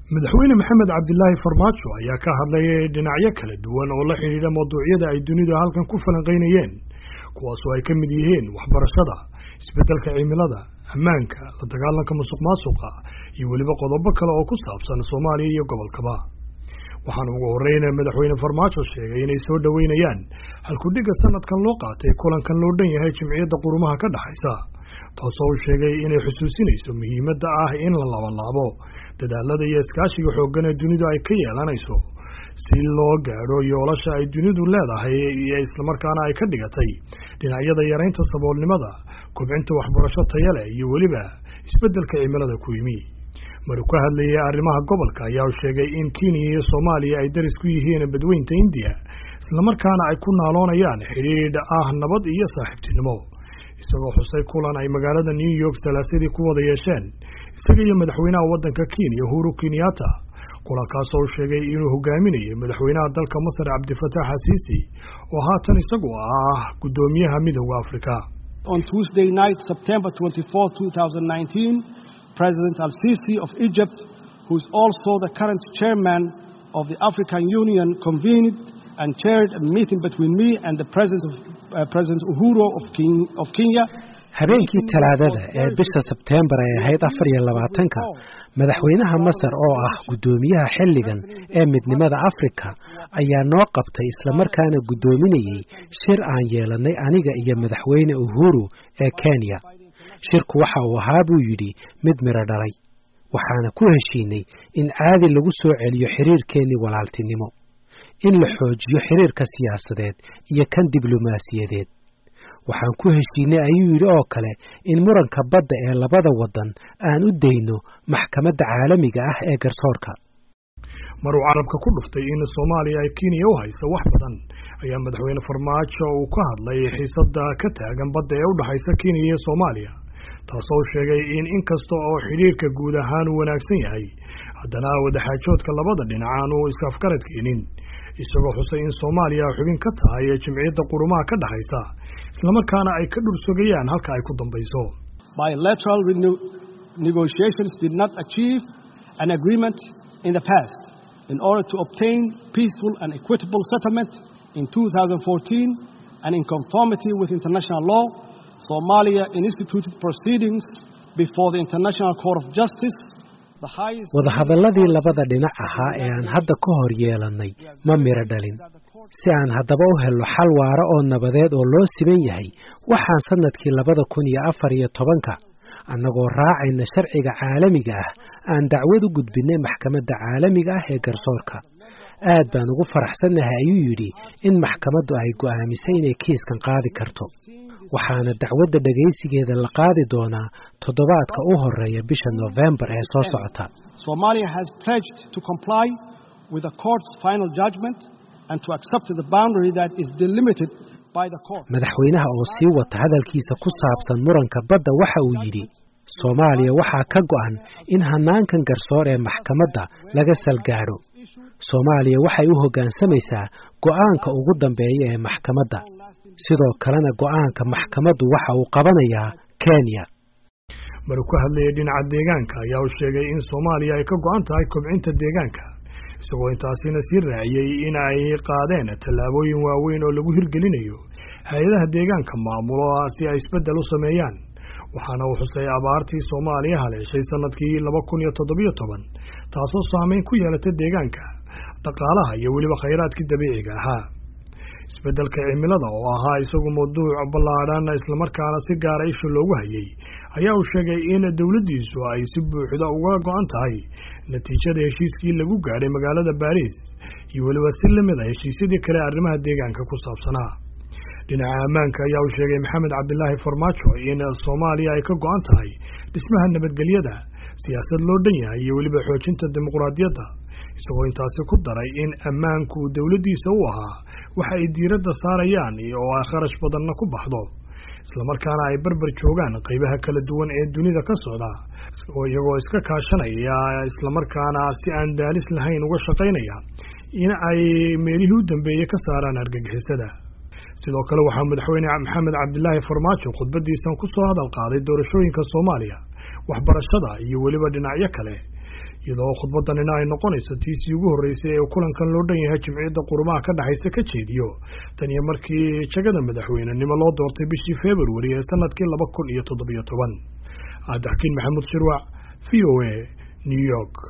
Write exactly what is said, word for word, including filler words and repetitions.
madaxweyne maxamed cabdilaahi farmaajo ayaa ka hadlayay dhinacyo kala duwan oo la xiriira mawduucyada ay dunidu halkan ku falanqeynayeen kuwaas oo ay ka mid yihiin waxbarashada, isbeddelka cimilada, ammaanka, la dagaalanka musuqmaasuqa iyo weliba qodobo kale oo ku saabsan Soomaaliya iyo gobolkaba. waxaan ugu horeynaa madaxweyne farmaajo sheegay inay soo dhaweynayaan halkudhiga sanadkan loo qaatay kulankan loo dhan yahay jimciyadda qurumaha ka dhaxaysa, taasoo uu sheegay inay xusuusinayso muhiimadda ah in la labanlaabo dadaalada iyo iskaashiga xooggan ee dunidu ay ka yeelanayso si loo gaadho yoolasha ay dunidu leedahay iyo islamarkaana ay ka dhigatay dhinacyada yaraynta saboolnimada, kobcinta waxbarasho tayo leh iyo weliba isbeddelka cimilada ku yimi. maruu ka hadlayay arrimaha gobolka ayaa sheegay in Kenya iyo Soomaaliya ay daris ku yihiin badweynta India islamarkaana ay ku naaloonayaan xiriir ah nabad iyo saaxiibtinimo, isagoo xusay kulan ay magaalada New York talaasadii ku wada yeesheen isaga iyo madaxweynaha waddanka Kenya Uhuru Kenyatta, kulankaas oo sheegay inuu hogaaminayo madaxweynaha dalka Masar Cabdifataax Asiisi oo haatan isagu ah gudoomiyaha midowga Afrika. On Tuesday night, September twenty-fourth, twenty nineteen, President Al-Sisi of Egypt, who is also the current chairman of the African Union, convened and chaired a meeting between me and the President of uh, President Uhuru of, King, of Kenya. habeenkii talaadada ee bisha Sebtembar ay ahayd afar iyo labaatanka, madaxweynaha Masar oo ah gudoomiyaha xilligan ee midnimada Afrika ayaa noo qabtay isla markaana gudoominayay shir aan yeelanay aniga iyo madaxweyne Uhuru ee Kenya. shirku waxa uu ahaa buu yidhi mid miro dhalay, waxaana ku heshiinay in caadi lagu soo celiyo xiriirkeennii walaaltinimo, in la xoojiyo xiriirka siyaasadeed iyo kan diblomaasiyadeed. waxaan ku heshiinay ayuu yidhi oo kale in muranka badda ee labada waddan aan u dayno maxkamadda caalamiga ah ee garsoorka. maruu carabka ku dhuftay in Soomaaliya ay Kenya u hayso wax badan ayaa madaxweyne farmaajo uu ka hadlay xiisadda ka taagan badda ee u dhaxaysa Kenya iyo Soomaaliya, taasoo sheegay in inkasta oo xiriirka guud ahaan uu wanaagsan yahay haddana wadaxaajoodka labada dhinac aanu is-afgarad keenin, isagoo xusay in Soomaaliya xubin ka tahay jimciyadda qurumaha ka dhaxaysa islamarkaana ay ka dhursugayaan halka ay ku dambayso. Bilateral negotiations did not achieve an agreement in the past. In order to obtain peaceful and equitable settlement in two thousand fourteen and in conformity with international law, Somalia instituted proceedings before the International Court of Justice. wadahadalladii labada dhinac ahaa ee aan hadda ka hor yeelannay ma miro dhalin. si aan haddaba u helno xal waara oo nabadeed oo loo siman yahay, waxaan sanadkii labada kun iyo afar iyo tobanka annagoo raacayna sharciga caalamiga ah aan dacwad u gudbinay maxkamadda caalamiga ah ee garsoorka. aad baan ugu faraxsannahay ayuu yidhi in maxkamaddu ay go'aamisay inay kiiskan qaadi karto, waxaana dacwadda dhagaysigeeda la qaadi doonaa toddobaadka u horeeya bisha November ee soo socota. Somalia has pledged to comply with the court's final judgment and to accept the boundary that is delimited by the court. madaxweynaha oo sii wata hadalkiisa ku saabsan muranka badda waxa uu yidhi Soomaaliya waxaa ka go'an in hanaankan garsoor ee maxkamadda laga salgaadho. Soomaaliya waxay u hoggaansamaysaa go'aanka ugu dambeeya ee maxkamadda, sidoo kalena go'aanka maxkamaddu waxa uu qabanayaa Kenya. maruu ka hadlayay dhinaca deegaanka ayaa uu sheegay in Soomaaliya ay ka go'an tahay kobcinta deegaanka, isagoo intaasina sii raaciyay in ay qaadeen tallaabooyin waaweyn oo lagu hirgelinayo hay'adaha deegaanka maamulo si ay isbeddel u sameeyaan. waxaana uu xusay abaartii Soomaaliya haleeshay sanadkii laba kun iyo toddoba toban, taasoo saameyn ku yeelatay deegaanka, dhaqaalaha iyo weliba khayraadkii dabiiciga ahaa. isbeddelka cimilada oo ahaa isagu mawduuc ballaadhan islamarkaana si gaara isha loogu hayay ayaa uu sheegay in dowladdiisu ay si buuxda uga go'an tahay natiijada heshiiskii lagu gaadhay magaalada Paris iyo weliba si lamid ah heshiisyadii kale arrimaha deegaanka ku saabsanaa. dhinaca ammaanka ayaa uu sheegay maxamed cabdilaahi farmaajo in Soomaaliya ay ka go'an tahay dhismaha nabadgelyada, siyaasad loo dhan yahay iyo weliba xoojinta dimuqraadiyadda, isagoo intaasi ku daray in ammaanku dowladdiisa u ahaa waxa ay diiradda saarayaan oo ay kharash badanna ku baxdo, islamarkaana ay barbar joogaan qaybaha kala duwan ee dunida ka socda oo iyagoo iska kaashanaya islamarkaana si aan daalis lahayn uga shaqaynaya in ay meelihii u dambeeyey ka saaraan argagixisada. sidoo kale waxaa madaxweyne maxamed cabdilaahi farmaajo khudbadiisan ku soo hadal qaaday doorashooyinka Soomaaliya, waxbarashada iyo weliba dhinacyo kale, iyadoo khudbadanina ay noqonayso tiisii ugu horreysay ee kulankan loo dhan yahay jimciyadda qurumaha ka dhaxaysa ka jeediyo tan iyo markii jagada madaxweynenimo loo doortay bishii February ee sanadkii laba kun iyo toddobiyo toban. Cabdixakiin Maxamuud Shirwac, V O A, New York.